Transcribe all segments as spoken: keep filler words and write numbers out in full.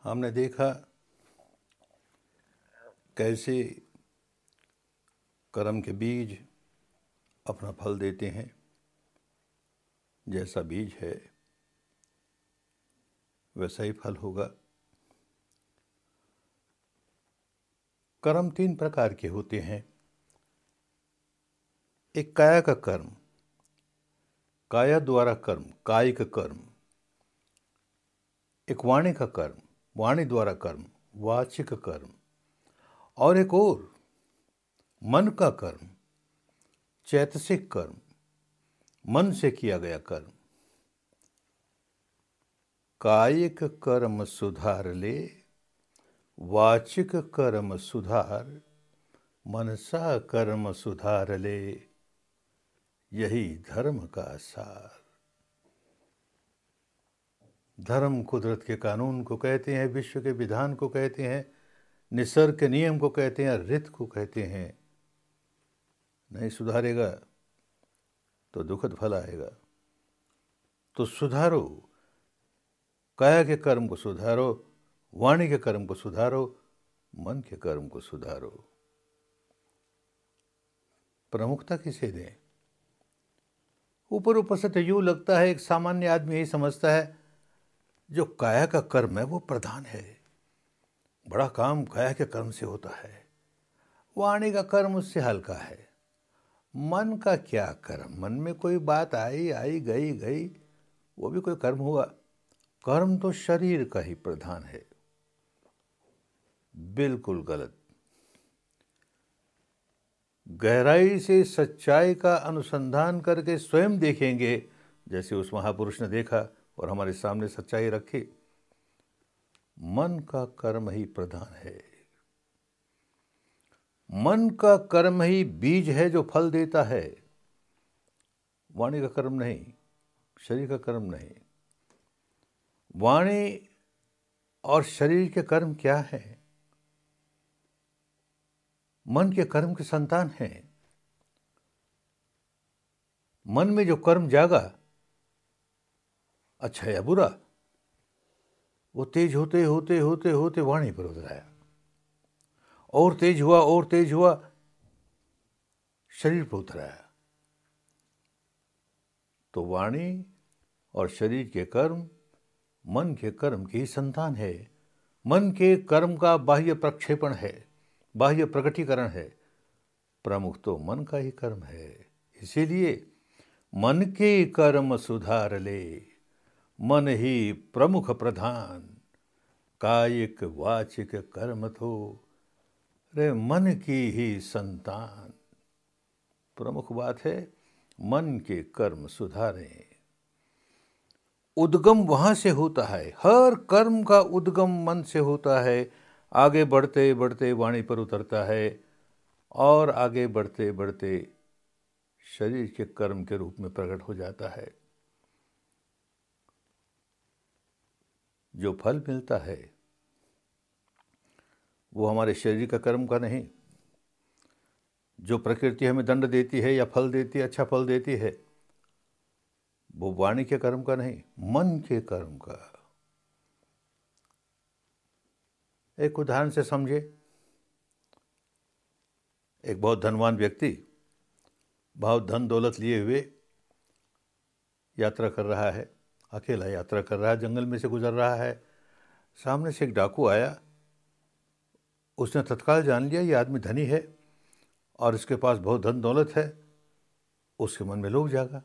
हमने देखा कैसे कर्म के बीज अपना फल देते हैं। जैसा बीज है वैसा ही फल होगा। कर्म तीन प्रकार के होते हैं। एक काया का कर्म, काया द्वारा कर्म, कायिक कर्म। एक वाणी का कर्म, वाणी द्वारा कर्म, वाचिक कर्म। और एक और मन का कर्म, चैतसिक कर्म, मन से किया गया कर्म। कायिक कर्म सुधार ले, वाचिक कर्म सुधार, मनसा कर्म सुधार ले, यही धर्म का सार। धर्म कुदरत के कानून को कहते हैं, विश्व के विधान को कहते हैं, निसर्ग के नियम को कहते हैं, ऋत को कहते हैं। नहीं सुधारेगा तो दुखद फल आएगा। तो सुधारो, काया के कर्म को सुधारो, वाणी के कर्म को सुधारो, मन के कर्म को सुधारो। प्रमुखता किसे दें? ऊपर ऊपर से तो यूं लगता है, एक सामान्य आदमी यही समझता है जो काया का कर्म है वो प्रधान है, बड़ा काम काया के कर्म से होता है। वाणी का कर्म उससे हल्का है। मन का क्या कर्म? मन में कोई बात आई आई गई गई, वो भी कोई कर्म हुआ? कर्म तो शरीर का ही प्रधान है। बिल्कुल गलत। गहराई से सच्चाई का अनुसंधान करके स्वयं देखेंगे, जैसे उस महापुरुष ने देखा और हमारे सामने सच्चाई रखी। मन का कर्म ही प्रधान है। मन का कर्म ही बीज है जो फल देता है। वाणी का कर्म नहीं, शरीर का कर्म नहीं। वाणी और शरीर के कर्म क्या है? मन के कर्म की संतान है। मन में जो कर्म जागा, अच्छा या बुरा, वो तेज होते होते होते होते वाणी पर उतर आया, और तेज हुआ और तेज हुआ शरीर पर उतर आया। तो वाणी और शरीर के कर्म मन के कर्म की संतान है। मन के कर्म का बाह्य प्रक्षेपण है, बाह्य प्रकटीकरण है। प्रमुख तो मन का ही कर्म है। इसीलिए मन के कर्म सुधार ले, मन ही प्रमुख प्रधान, कायिक वाचिक कर्म तो रे मन की ही संतान। प्रमुख बात है मन के कर्म सुधारें। उद्गम वहां से होता है, हर कर्म का उद्गम मन से होता है। आगे बढ़ते बढ़ते वाणी पर उतरता है और आगे बढ़ते बढ़ते शरीर के कर्म के रूप में प्रकट हो जाता है। जो फल मिलता है वो हमारे शरीर का कर्म का नहीं। जो प्रकृति हमें दंड देती है या फल देती है, अच्छा फल देती है, वो वाणी के कर्म का नहीं, मन के कर्म का। एक उदाहरण से समझे। एक बहुत धनवान व्यक्ति बहुत धन दौलत लिए हुए यात्रा कर रहा है, अकेला यात्रा कर रहा है, जंगल में से गुजर रहा है। सामने से एक डाकू आया। उसने तत्काल जान लिया ये आदमी धनी है और इसके पास बहुत धन दौलत है। उसके मन में लोभ जागा।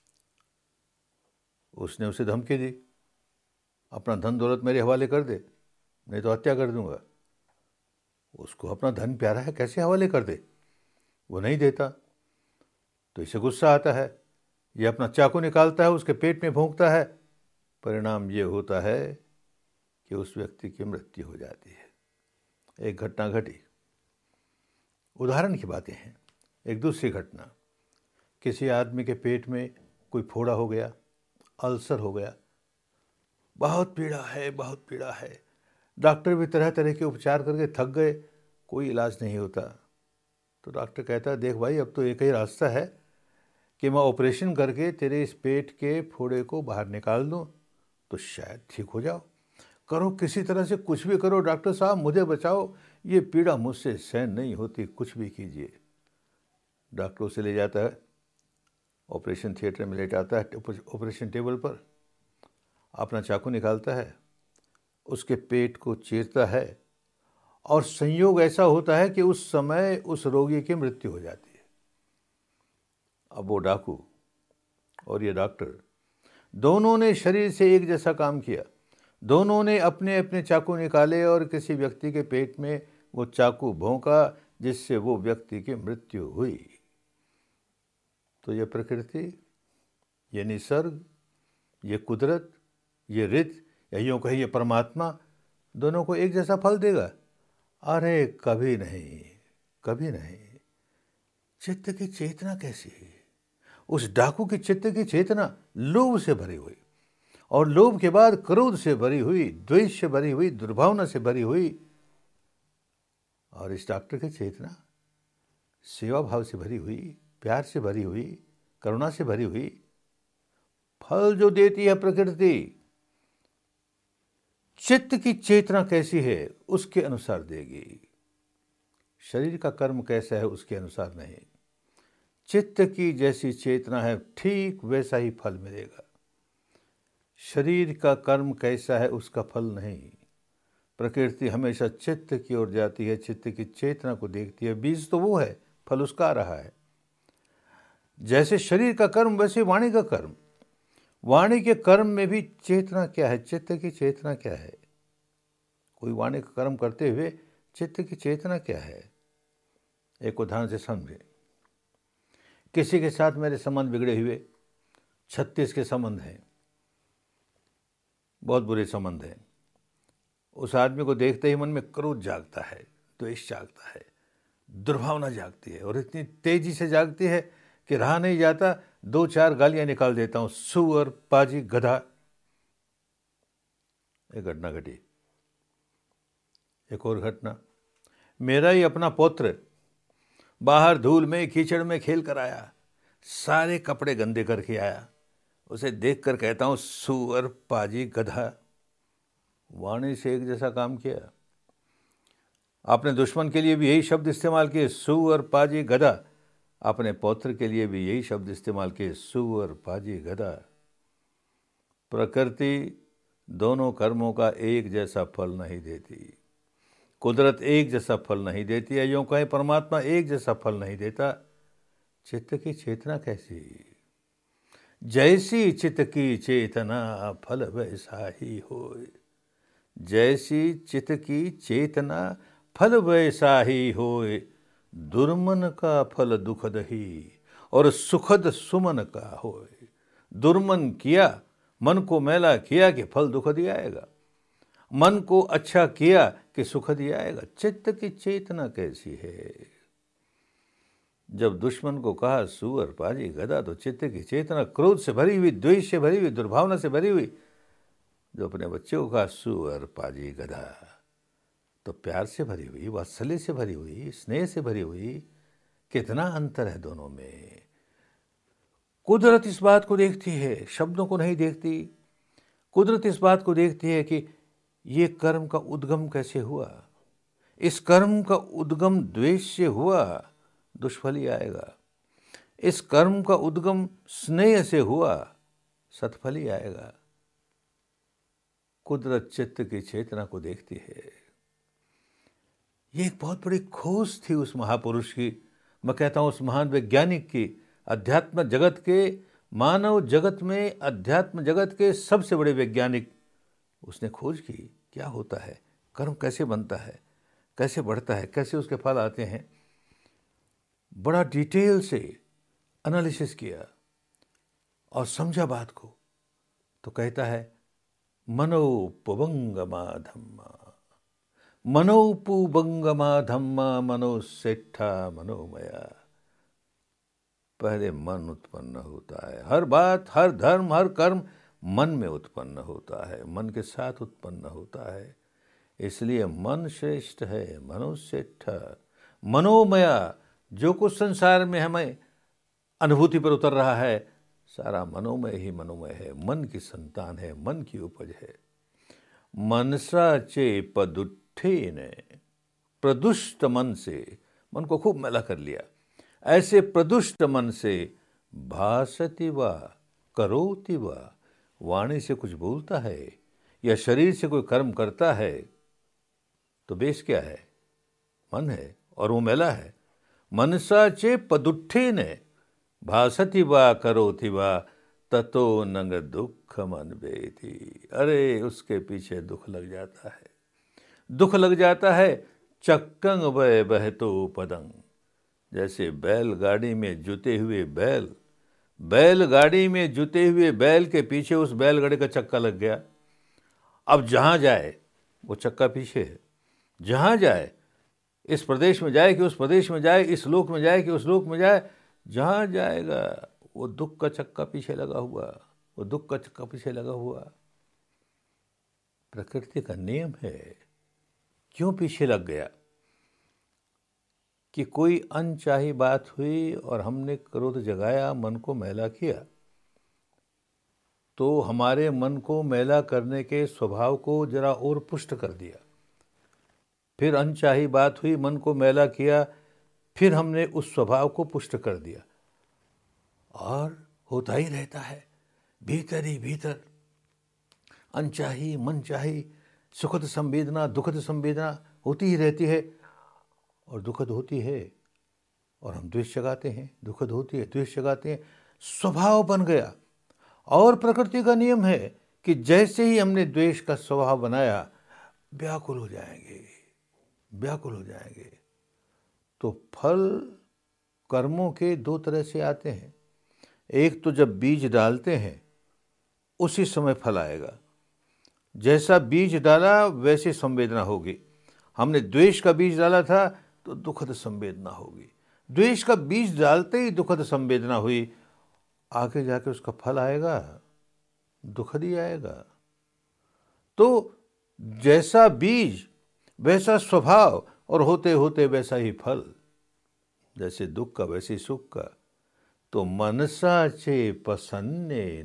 उसने उसे धमकी दी, अपना धन दौलत मेरे हवाले कर दे, नहीं तो हत्या कर दूंगा। उसको अपना धन प्यारा है, कैसे हवाले कर दे? वो नहीं देता। तो इसे गुस्सा आता है। ये अपना चाकू निकालता है, उसके पेट में भोंकता है। परिणाम ये होता है कि उस व्यक्ति की मृत्यु हो जाती है। एक घटना घटी। उदाहरण की बातें हैं। एक दूसरी घटना, किसी आदमी के पेट में कोई फोड़ा हो गया, अल्सर हो गया, बहुत पीड़ा है, बहुत पीड़ा है। डॉक्टर भी तरह तरह के उपचार करके थक गए, कोई इलाज नहीं होता। तो डॉक्टर कहता है, देख भाई, अब तो एक ही रास्ता है कि मैं ऑपरेशन करके तेरे इस पेट के फोड़े को बाहर निकाल दूं तो शायद ठीक हो जाओ। करो, किसी तरह से कुछ भी करो, डॉक्टर साहब मुझे बचाओ, ये पीड़ा मुझसे सहन नहीं होती, कुछ भी कीजिए। डॉक्टर उसे ले जाता है, ऑपरेशन थिएटर में लेटाता है, ऑपरेशन टेबल पर अपना चाकू निकालता है, उसके पेट को चीरता है, और संयोग ऐसा होता है कि उस समय उस रोगी की मृत्यु हो जाती है। अब वो डाकू और ये डॉक्टर दोनों ने शरीर से एक जैसा काम किया, दोनों ने अपने अपने चाकू निकाले और किसी व्यक्ति के पेट में वो चाकू भोंका, जिससे वो व्यक्ति की मृत्यु हुई। तो ये प्रकृति, ये निसर्ग, ये कुदरत, ये रीत, या यूँ कहिए परमात्मा, दोनों को एक जैसा फल देगा? अरे कभी नहीं, कभी नहीं। चित्त की चेतना कैसी है? उस डाकू की चित्त की चेतना लोभ से भरी हुई, और लोभ के बाद क्रोध से भरी हुई, द्वेष से भरी हुई, दुर्भावना से भरी हुई। और इस डॉक्टर की चेतना सेवा भाव से भरी हुई, प्यार से भरी हुई, करुणा से भरी हुई। फल जो देती है प्रकृति, चित्त की चेतना कैसी है उसके अनुसार देगी। शरीर का कर्म कैसा है उसके अनुसार नहीं। चित्त की जैसी चेतना है ठीक वैसा ही फल मिलेगा। शरीर का कर्म कैसा है उसका फल नहीं। प्रकृति हमेशा चित्त की ओर जाती है, चित्त की चेतना को देखती है। बीज तो वो है, फल उसका आ रहा है। जैसे शरीर का कर्म वैसे वाणी का कर्म। वाणी के कर्म में भी चेतना क्या है, चित्त की चेतना क्या है। कोई वाणी का कर्म करते हुए चित्त की चेतना क्या है। एक उदाहरण से समझे। किसी के साथ मेरे संबंध बिगड़े हुए, छत्तीस के संबंध हैं, बहुत बुरे संबंध हैं। उस आदमी को देखते ही मन में क्रोध जागता है, द्वेष जागता है, दुर्भावना जागती है, और इतनी तेजी से जागती है कि रहा नहीं जाता, दो चार गालियां निकाल देता हूं, सुअर, पाजी, गधा। एक घटना घटी। एक और घटना, मेरा ही अपना पौत्र बाहर धूल में कीचड़ में खेल कर आया, सारे कपड़े गंदे करके आया। उसे देखकर कहता हूं सुअर, पाजी, गधा। वाणी से एक जैसा काम किया। आपने दुश्मन के लिए भी यही शब्द इस्तेमाल किए, सुअर, पाजी, गधा। अपने पौत्र के लिए भी यही शब्द इस्तेमाल किए, सुअर, पाजी, गधा। प्रकृति दोनों कर्मों का एक जैसा फल नहीं देती। कुदरत एक जैसा फल नहीं देती है, यूँ कहें परमात्मा एक जैसा फल नहीं देता। चित्त की चेतना कैसी? जैसी चित्त की चेतना फल वैसा ही होए। जैसी चित्त की चेतना फल वैसा ही होए। दुर्मन का फल दुखद ही, और सुखद सुमन का होए। दुर्मन किया, मन को मैला किया कि फल दुखद ही आएगा। मन को अच्छा किया कि सुखद ही आएगा। चित्त की चेतना कैसी है? जब दुश्मन को कहा सुअर, पाजी, गधा, तो चित्त की चेतना क्रोध से भरी हुई, द्वेष से भरी हुई, दुर्भावना से भरी हुई। जो अपने बच्चे को कहा सुअर, पाजी, गधा, तो प्यार से भरी हुई, वात्सल्य से भरी हुई, स्नेह से भरी हुई। कितना अंतर है दोनों में। कुदरत इस बात को देखती है, शब्दों को नहीं देखती। कुदरत इस बात को देखती है कि ये कर्म का उद्गम कैसे हुआ। इस कर्म का उद्गम द्वेष से हुआ, दुष्फल ही आएगा। इस कर्म का उद्गम स्नेह से हुआ, सत्फल ही आएगा। कुदरत चित्त की चेतना को देखती है। ये एक बहुत बड़ी खोज थी उस महापुरुष की। मैं कहता हूं उस महान वैज्ञानिक की। अध्यात्म जगत के, मानव जगत में, अध्यात्म जगत के सबसे बड़े वैज्ञानिक। उसने खोज की क्या होता है, कर्म कैसे बनता है, कैसे बढ़ता है, कैसे उसके फल आते हैं। बड़ा डिटेल से एनालिसिस किया और समझा बात को। तो कहता है मनोपवंगमा धम्मा, मनोपुबंगमा धम्मा, मनोसेठा मनोमया। पहले मन उत्पन्न होता है। हर बात, हर धर्म, हर कर्म मन में उत्पन्न होता है, मन के साथ उत्पन्न होता है। इसलिए मन श्रेष्ठ है, मनोसेठ, मनोमया। जो कुछ संसार में हमें अनुभूति पर उतर रहा है, सारा मनोमय ही मनोमय है। मन की संतान है, मन की उपज है। मनसा चे पदुट्ठे ने, प्रदुष्ट मन से, मन को खूब मैला कर लिया, ऐसे प्रदुष्ट मन से भासति वा करोति वा, वाणी से कुछ बोलता है या शरीर से कोई कर्म करता है तो बेस क्या है? मन है, और वो मैला है। मनसा चे पदुट्ठे ने भासति वा करोति वा ततो नंग दुख मन बेति। अरे उसके पीछे दुख लग जाता है, दुख लग जाता है। चक्कंग वह बहतो पदंग, जैसे बैलगाड़ी में जुते हुए बैल, बैलगाड़ी में जुते हुए बैल के पीछे उस बैलगाड़ी का चक्का लग गया। अब जहाँ जाए वो चक्का पीछे है, जहाँ जाए, इस प्रदेश में जाए कि उस प्रदेश में जाए, इस लोक में जाए कि उस लोक में जाए, जहाँ जाएगा वो दुख का चक्का पीछे लगा हुआ, वो दुख का चक्का पीछे लगा हुआ। प्रकृति का नियम है। क्यों पीछे लग गया? कि कोई अनचाही बात हुई और हमने क्रोध जगाया, मन को मैला किया, तो हमारे मन को मैला करने के स्वभाव को जरा और पुष्ट कर दिया। फिर अनचाही बात हुई, मन को मैला किया, फिर हमने उस स्वभाव को पुष्ट कर दिया, और होता ही रहता है भीतर ही भीतर। अनचाही, मनचाही, सुखद संवेदना, दुखद संवेदना होती ही रहती है, और दुखद होती है और हम द्वेष जगाते हैं, दुखद होती है, द्वेष जगाते हैं, स्वभाव बन गया। और प्रकृति का नियम है कि जैसे ही हमने द्वेष का स्वभाव बनाया, व्याकुल हो जाएंगे, व्याकुल हो जाएंगे। तो फल कर्मों के दो तरह से आते हैं। एक तो जब बीज डालते हैं उसी समय फल आएगा। जैसा बीज डाला वैसी संवेदना होगी। हमने द्वेष का बीज डाला था तो दुखद संवेदना होगी। द्वेष का बीज डालते ही दुखद संवेदना हुई, आगे जाके उसका फल आएगा, दुखद ही आएगा। तो जैसा बीज वैसा स्वभाव, और होते होते वैसा ही फल। जैसे दुख का वैसे सुख का। तो मनसा चे प्रसन्नेन,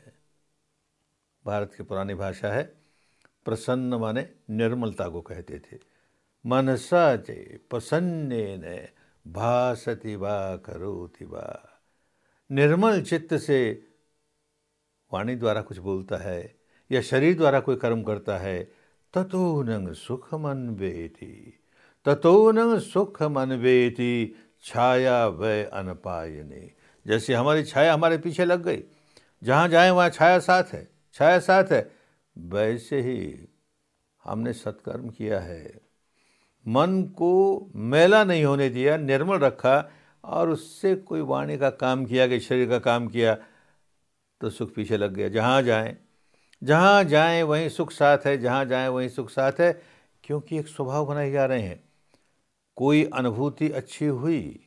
भारत की पुरानी भाषा है, प्रसन्न माने निर्मलता को कहते थे। मनसा चे प्रसन्नेन भासति वा करोति वा, निर्मल चित्त से वाणी द्वारा कुछ बोलता है या शरीर द्वारा कोई कर्म करता है, ततो नंग सुख मन वेति, ततो नंग सुख मन वेति छाया वै अनपायने। जैसे हमारी छाया हमारे पीछे लग गई, जहाँ जाए वहाँ छाया साथ है, छाया साथ है, वैसे ही हमने सत्कर्म किया है, मन को मैला नहीं होने दिया, निर्मल रखा, और उससे कोई वाणी का काम किया कि शरीर का काम किया, तो सुख पीछे लग गया। जहाँ जाएं जहाँ जाएं वहीं सुख साथ है, जहाँ जाएं वहीं सुख साथ है, क्योंकि एक स्वभाव बनाए जा रहे हैं। कोई अनुभूति अच्छी हुई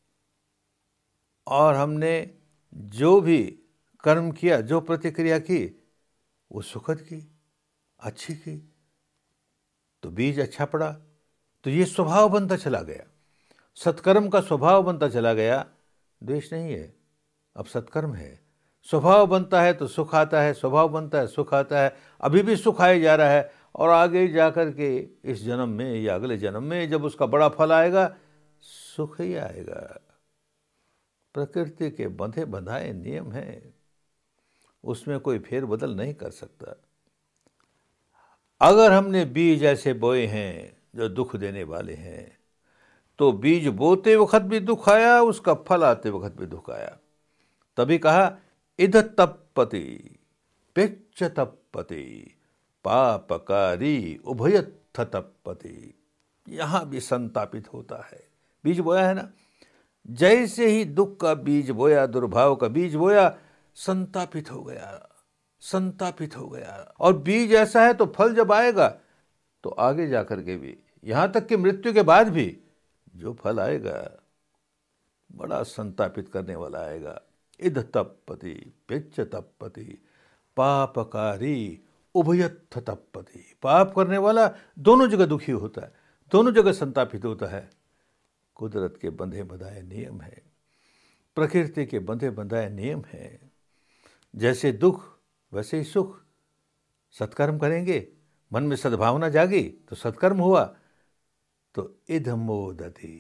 और हमने जो भी कर्म किया, जो प्रतिक्रिया की, वो सुखद की, अच्छी की, तो बीज अच्छा पड़ा, तो ये स्वभाव बनता चला गया, सत्कर्म का स्वभाव बनता चला गया। द्वेष नहीं है, अब सत्कर्म है। स्वभाव बनता है तो सुख आता है, स्वभाव बनता है सुख आता है। अभी भी सुख आया जा रहा है, और आगे जाकर के इस जन्म में या अगले जन्म में जब उसका बड़ा फल आएगा, सुख ही आएगा। प्रकृति के बंधे बंधाए नियम हैं, उसमें कोई फेर बदल नहीं कर सकता। अगर हमने बीज ऐसे बोए हैं जो दुख देने वाले हैं, तो बीज बोते वक्त भी दुख आया, उसका फल आते वक्त भी दुख आया। तभी कहा इध तपति पिच्च तपति पापकारी उभयत्थ तपति। यहां भी संतापित होता है। बीज बोया है ना, जैसे ही दुख का बीज बोया, दुर्भाव का बीज बोया, संतापित हो गया, संतापित हो गया। और बीज ऐसा है तो फल जब आएगा तो आगे जाकर के भी, यहां तक कि मृत्यु के बाद भी जो फल आएगा बड़ा संतापित करने वाला आएगा। इध तपति पिच्च तपति पापकारी उभयत्थ तपति। पाप करने वाला दोनों जगह दुखी होता है, दोनों जगह संतापित होता है। कुदरत के बंधे बंधाए नियम है, प्रकृति के बंधे बंधाए नियम है। जैसे दुख वैसे ही सुख। सत्कर्म करेंगे, मन में सद्भावना जागी तो सत्कर्म हुआ तो इदमोदति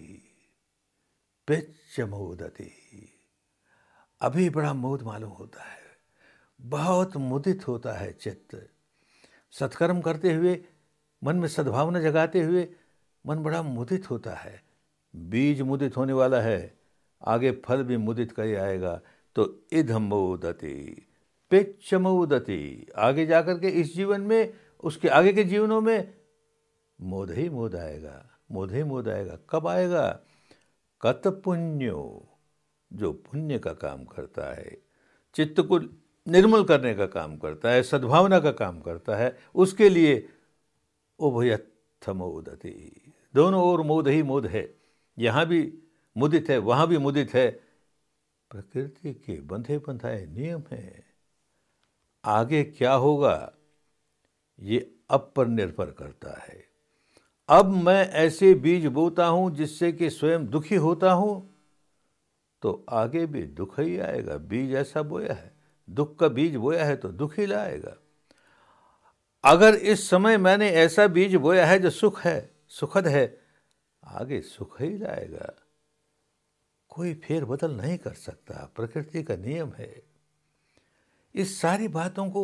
पिच्चमोदति, अभी बड़ा मोद मालूम होता है, बहुत मुदित होता है चित्त। सत्कर्म करते हुए, मन में सद्भावना जगाते हुए मन बड़ा मुदित होता है। बीज मुदित होने वाला है, आगे फल भी मुदित कर आएगा। तो इदमोदति पिच्चमोदति, आगे जाकर के इस जीवन में, उसके आगे के जीवनों में मोद ही मोद आएगा, मोद ही मोद आएगा। कब आएगा? कत पुण्यो, जो पुण्य का काम करता है, चित्त को निर्मल करने का काम करता है, सद्भावना का काम करता है, उसके लिए उभयत्थमोदति, दोनों ओर मोद ही मोद है। यहाँ भी मुदित है, वहाँ भी मुदित है। प्रकृति के बंधे बंधाए नियम है। आगे क्या होगा ये अब पर निर्भर करता है। अब मैं ऐसे बीज बोता हूं जिससे कि स्वयं दुखी होता हूं, तो आगे भी दुख ही आएगा। बीज ऐसा बोया है, दुख का बीज बोया है तो दुख ही लाएगा। अगर इस समय मैंने ऐसा बीज बोया है जो सुख है, सुखद है, आगे सुख ही लाएगा। कोई फेर बदल नहीं कर सकता, प्रकृति का नियम है। इस सारी बातों को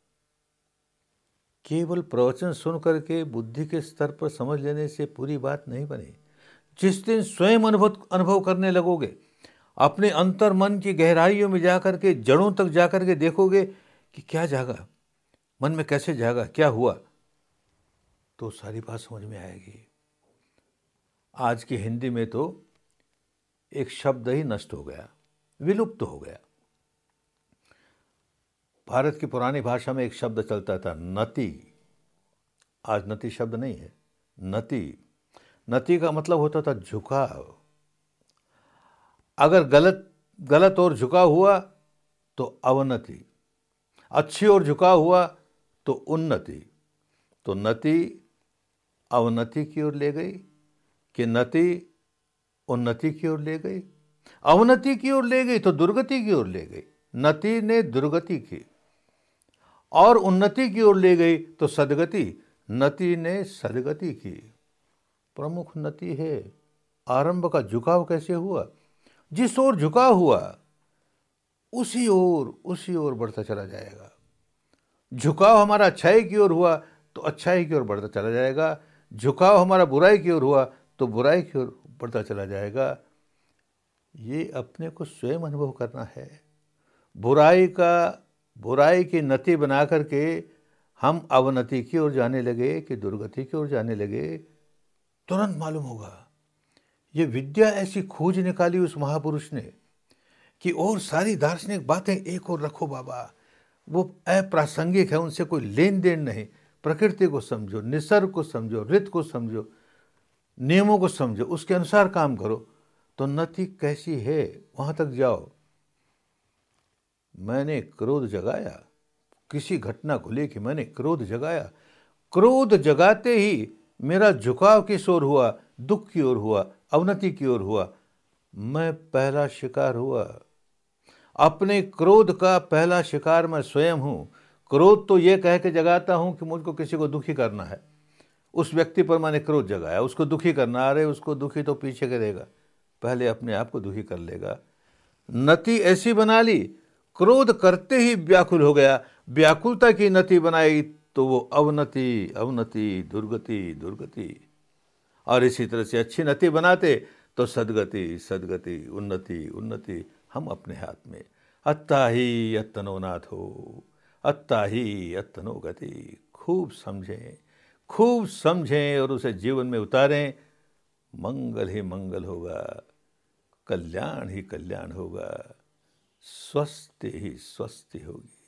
केवल प्रवचन सुन करके बुद्धि के स्तर पर समझ लेने से पूरी बात नहीं बनी। जिस दिन स्वयं अनुभव अनुभव करने लगोगे, अपने अंतर मन की गहराइयों में जाकर के, जड़ों तक जाकर के देखोगे कि क्या जागा, मन में कैसे जागा, क्या हुआ, तो सारी बात समझ में आएगी। आज की हिंदी में तो एक शब्द ही नष्ट हो गया, विलुप्त तो हो गया। भारत की पुरानी भाषा में एक शब्द चलता था, नति। आज नति शब्द नहीं है, नति। नति का मतलब होता था झुकाव। अगर गलत गलत और झुकाव हुआ तो अवनति, अच्छी ओर झुकाव हुआ तो उन्नति। तो नति अवनति की ओर ले गई कि नति उन्नति की ओर ले गई, अवनति की ओर ले गई तो दुर्गति की ओर ले गई। नति ने दुर्गति की और उन्नति की ओर ले गई तो सदगति, नति ने सदगति की। प्रमुख नति है। आरंभ का झुकाव कैसे हुआ? जिस ओर झुकाव हुआ उसी ओर उसी ओर बढ़ता चला जाएगा। झुकाव हमारा अच्छाई की ओर हुआ तो अच्छाई की ओर बढ़ता चला जाएगा, झुकाव हमारा बुराई की ओर हुआ तो बुराई की ओर बढ़ता चला जाएगा। ये अपने को स्वयं अनुभव करना है। बुराई का बुराई की नति बना करके हम अवनति की ओर जाने लगे कि दुर्गति की ओर जाने लगे, तुरंत मालूम होगा। ये विद्या ऐसी खोज निकाली उस महापुरुष ने कि और सारी दार्शनिक बातें एक और रखो बाबा, वो अप्रासंगिक है, उनसे कोई लेन देन नहीं। प्रकृति को समझो, निसर्ग को समझो, ऋतु को समझो, नियमों को समझो, उसके अनुसार काम करो तो नति कैसी है वहां तक जाओ। मैंने क्रोध जगाया, किसी घटना को लेकर मैंने क्रोध जगाया, क्रोध जगाते ही मेरा झुकाव किस ओर हुआ? दुख की ओर हुआ, अवनति की ओर हुआ। मैं पहला शिकार हुआ। अपने क्रोध का पहला शिकार मैं स्वयं हूं। क्रोध तो ये कह के जगाता हूं कि मुझको किसी को दुखी करना है, उस व्यक्ति पर मैंने क्रोध जगाया, उसको दुखी करना। अरे उसको दुखी तो पीछे करेगा, पहले अपने आप को दुखी कर लेगा। नति ऐसी बना ली, क्रोध करते ही व्याकुल हो गया, व्याकुलता की नति बनाई तो वो अवनति अवनति दुर्गति दुर्गति। और इसी तरह से अच्छी नति बनाते तो सदगति सदगति उन्नति उन्नति हम अपने हाथ में। अत्ता ही यत्तनो नाथो, अत्ता ही यत्तनो गति। खूब समझें, खूब समझें और उसे जीवन में उतारें। मंगल ही मंगल होगा, कल्याण ही कल्याण होगा, स्वस्ति ही स्वस्ति होगी।